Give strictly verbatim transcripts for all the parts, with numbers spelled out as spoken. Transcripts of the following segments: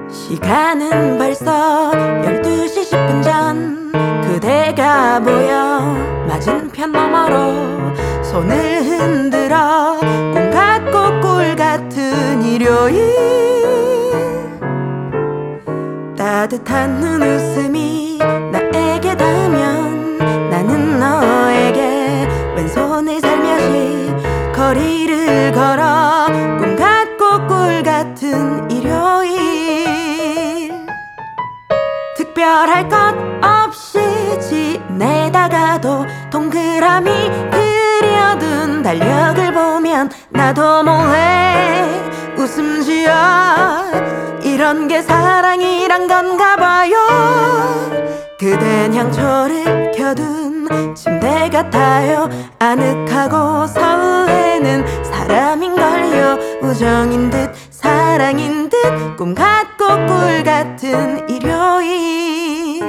시간은 벌써 열두 시 십 분 전. 그대가 보여 맞은편 너머로 손을 흔들어 꿈 같고 꿀 같은 일요일. 따뜻한 눈웃음이 나에게 닿으면 나는 너에게 왼손을 살며시 거리를 걸어 꿈 같고 꿀 같은 일요일. 특별할 것 없이 지내다가도 동그라미 그려둔 달력을 보면 나도 몰래 웃음 지어 이런 게 사랑이란 건가 봐요. 그댄 향초를 켜둔 침대 같아요. 아늑하고 설레는 사람인걸요. 우정인 듯 사랑인 듯 꿈 같고 꿀 같은 일요일.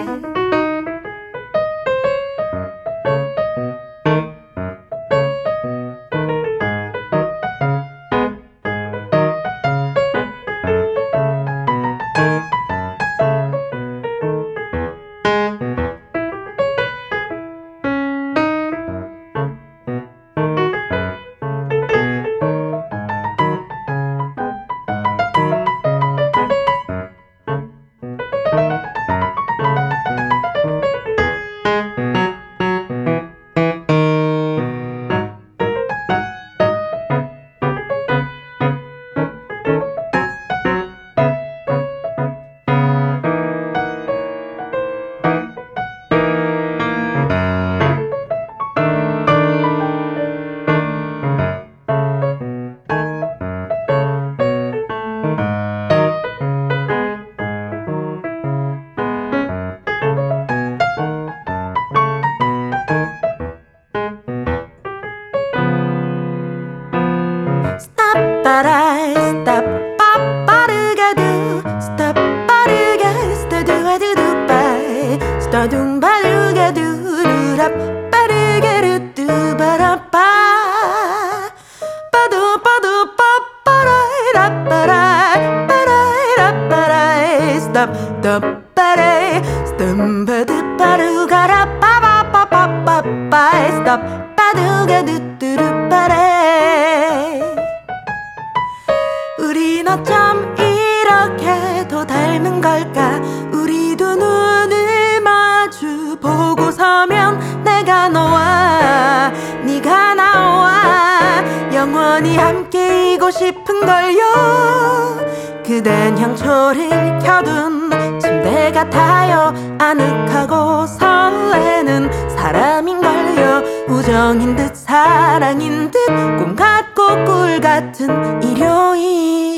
Stop, stop, 빠르가두 Stop, 빠르게 스타두아두두빠이 스타둥 빠르가두 루랍 빠르게 루뚜바라빠 빠두 빠두 빠빠라이 라빠라이 빠라이 라빠라이 Stop, stop, 빠라이 스tam바두 빠르가라 빠바빠빠빠빠이 Stop, 빠두가 두뚜루빠라이. 우린 어쩜 이렇게도 닮은 걸까? 우리 두 눈을 마주 보고 서면 내가 너와 네가 나와 영원히 함께이고 싶은걸요. 그댄 향초를 켜둔 침대 같아요. 아늑하고 설레는 사람인걸요. 우정인 듯 사랑인 듯 꿈 같고 꿀 같은 일요일.